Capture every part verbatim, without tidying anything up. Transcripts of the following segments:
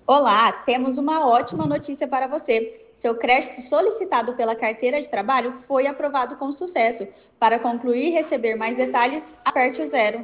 Olá, temos uma ótima notícia para você. Seu crédito solicitado pela carteira de trabalho foi aprovado com sucesso. Para concluir e receber mais detalhes, aperte o zero.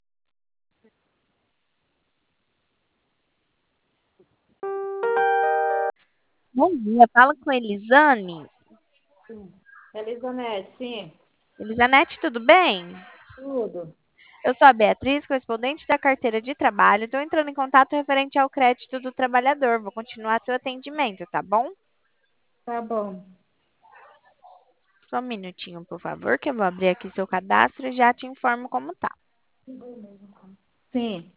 Bom dia, fala com Elisane. Elizonete, sim, Elisanete, tudo bem? tudo. Eu sou a Beatriz, correspondente da carteira de trabalho. Estou entrando em contato referente ao crédito do trabalhador. Vou continuar seu atendimento, tá bom? Tá bom. Só um minutinho, por favor, que eu vou abrir aqui seu cadastro e já te informo como tá. Sim.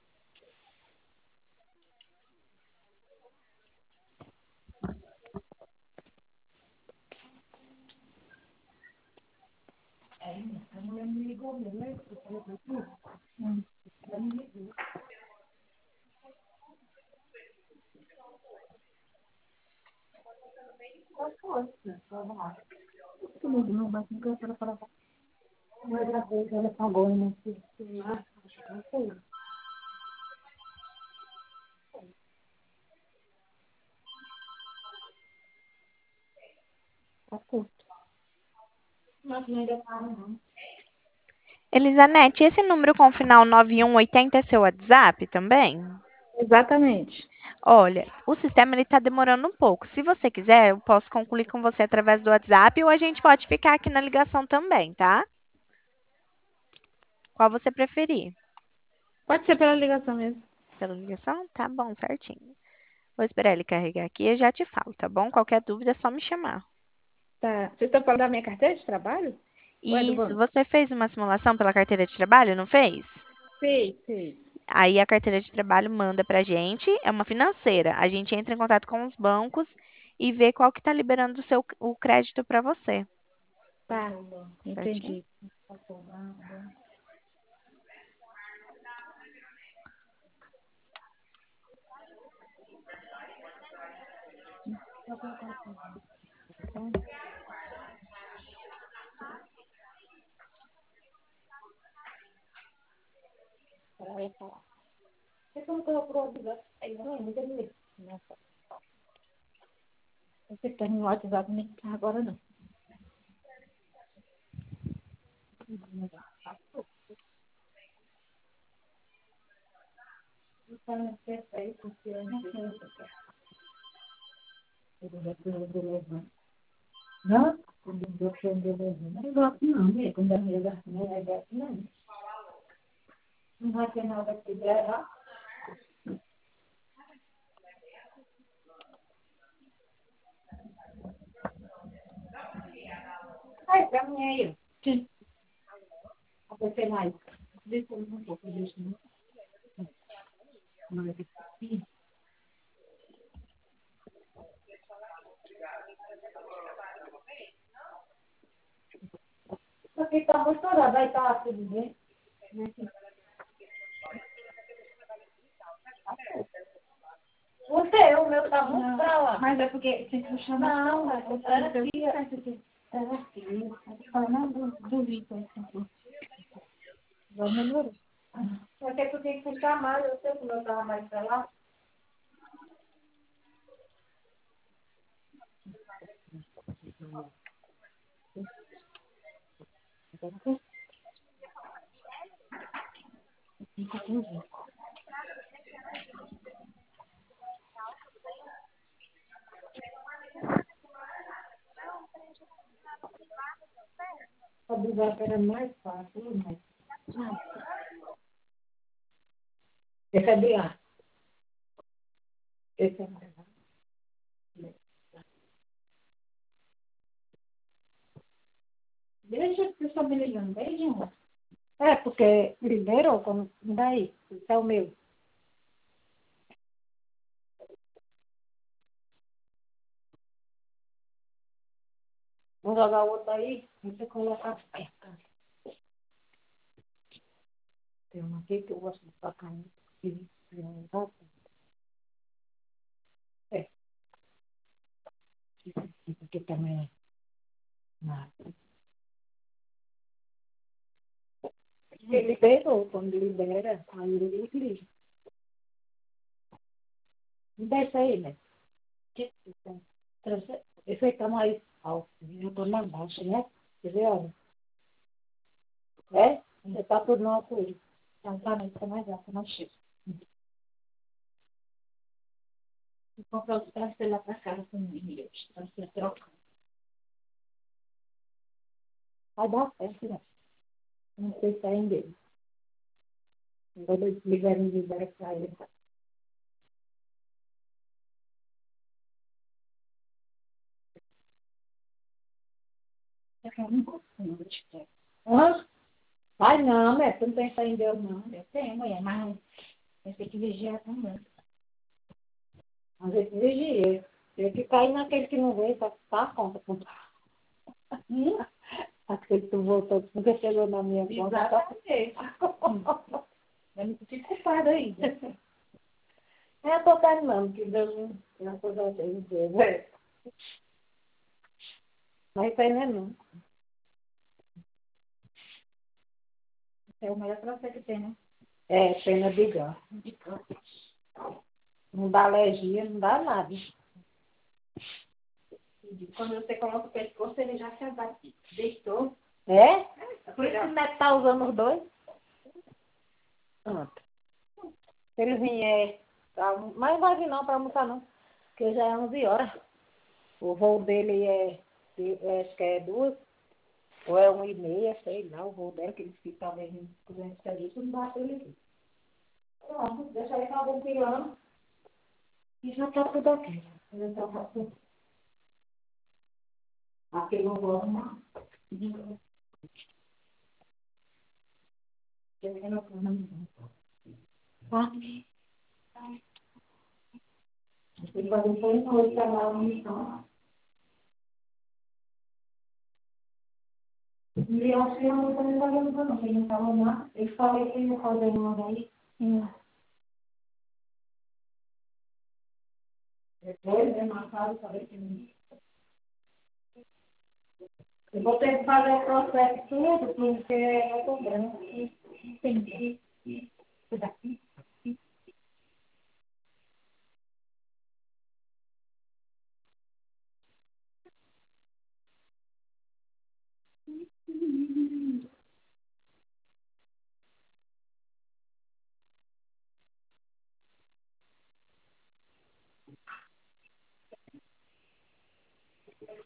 Elisanete, esse número com o final nove um oito zero é seu WhatsApp também? Exatamente. Olha, o sistema ele está demorando um pouco. Se você quiser, eu posso concluir com você através do WhatsApp ou a gente pode ficar aqui na ligação também, tá? Qual você preferir? Pode ser pela ligação mesmo. Pela ligação? Tá bom, certinho. Vou esperar ele carregar aqui e já te falo, tá bom? Qualquer dúvida é só me chamar. Tá. Vocês estão falando da minha carteira de trabalho? Ou é do Isso, banco? você fez uma simulação pela carteira de trabalho, não fez? Sei, sei. Aí a carteira de trabalho manda pra gente, é uma financeira. A gente entra em contato com os bancos e vê qual que tá liberando o seu o crédito para você, Tá. certinho? Entendi. Você tá no WhatsApp, nem tá agora não. Não? Não gosto não, né? Quando a minha não é dessa, não. Não vai ter nada que levar. Ai, pra mim aí. Sim. A você mais. Deixa eu um pouco, deixa eu mais aqui. Isso aqui tá muito estourado, aí tá tudo bem. Você, o meu tá muito pra lá. Mas é porque tem que chamar. Não, mas eu era aqui. Era aqui. Era aqui. Fala, não, du- duvido. Assim. Já melhorou. Porque tu tem que puxar mais, eu sei que o meu tava mais pra lá. A busar era mais fácil, mas... Esse é de ar. Esse é mais fácil. Deixa que eu estou me ligando, beijinho. É, porque liberou, como... Daí, esse é o meu. Vou jogar o outro aí, você coloca perto. Tem uma aqui que eu gosto de tocar. É, esse aqui também. Não. Ele liberou, quando libera, aí ele liga. Me dá isso aí, né? Esse aí tá mais alto. Eu tô mais baixo, né? Quer ver, olha? É? Você tá tudo no altura. Então tá, mas tá mais alto, mais cheio. Vou comprar os pratos lá pra casa também, pra você trocar. Vai dar certo, né? Não sei se é dele. Quando eles ligarem de ver pra ele. Eu quero um pouquinho de pé. Hã? Ai, não, né? Tu não pensa em Deus, não. Eu tenho, mulher, mas eu tenho que vigiar também. Mas eu que vigiei. Eu que caí naquele que não veio, tá, tá a conta. Hum? Aquele que tu voltou, que nunca chegou na minha conta. Exatamente. Eu não fico culpada ainda. É, eu tô terminando, que Deus não coisa dele. Mas isso aí não é não. É o melhor pra você que tem, né? É, pena de gás. Não dá alergia, não dá nada. Quando você coloca o pescoço, ele já se abate. Deitou. É? É por isso que o Neto tá usando os dois. Pronto. Se ele vier, tá, mas vai vir não para almoçar não, porque já é onze horas. O voo dele é, é acho que é duas, ou é uma e meia, sei lá, o voo dele, que ele fica talvez em duzentos serviços, não dá para ele aqui. Pronto, deixa ele estar ventilando e já está tudo aqui. Já tá tudo. Aqui não vou arrumar. Tá? Ele vai vir por enquanto para lá, então. E eu acho que eu não estou me fazendo não, porque ele não estava lá. Eu falei que ele ia fazer uma vez. Sim. Depois, é marcado, falei que não. Eu vou ter que fazer o processo tudo, porque é cobrando.